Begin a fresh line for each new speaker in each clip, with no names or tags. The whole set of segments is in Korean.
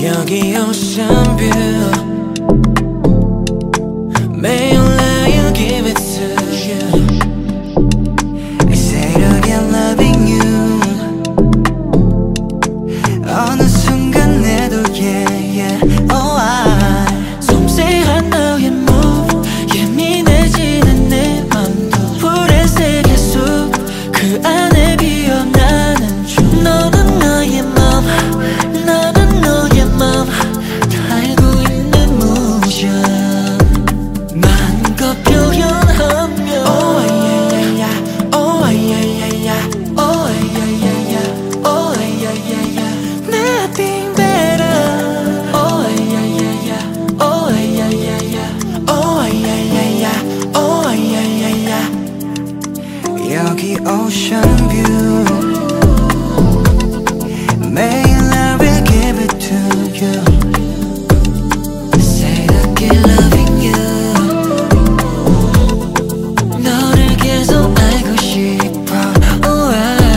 여기 ocean view. May I let you give it to you. I say it again, loving you. 어느 순간 내도 yeah yeah oh I 섬세한 너의 move 예민해지는 내 맘도 불의 세계 속 그 안에 피어나는 중 너는 너의 맘 나는 너의 맘 알고 있는 모션 마음껏 표현하며 oh yeah yeah yeah oh yeah yeah yeah oh yeah yeah yeah oh yeah yeah yeah nothing better oh yeah yeah yeah oh yeah yeah yeah oh yeah yeah yeah oh yeah yeah yeah 여기 ocean view. May I will give it to you. Say that keep loving you. 너를 계속 알고 싶어. Oh,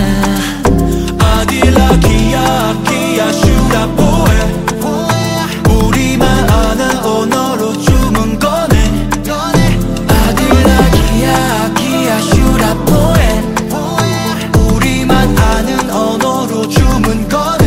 어디라 기야 슈라 보해 우리만 아는 언어로 주문 꺼내
어디라 기야 슈라 포해
우리만 아는 언어로 주문 꺼내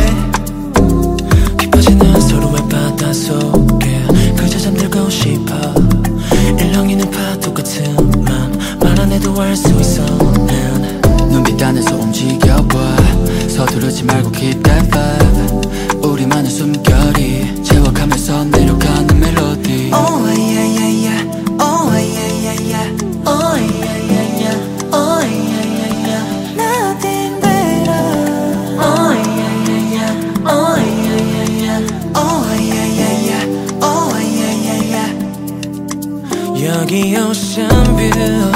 깊어지는 서로의 바다 속에 그저 잠들고 싶어 일렁이는 파도 같은 맘 말 안 해도 알 수 있어 난
눈빛 안에서 움직여봐 서두르지 말고 keep that vibe 우리만의 숨결이 재워가면서 내려가는 멜로디
Oh yeah yeah yeah oh yeah yeah yeah oh yeah yeah yeah oh yeah yeah yeah nothing better oh yeah yeah yeah oh yeah yeah yeah oh yeah yeah yeah oh yeah yeah yeah 여기 ocean view.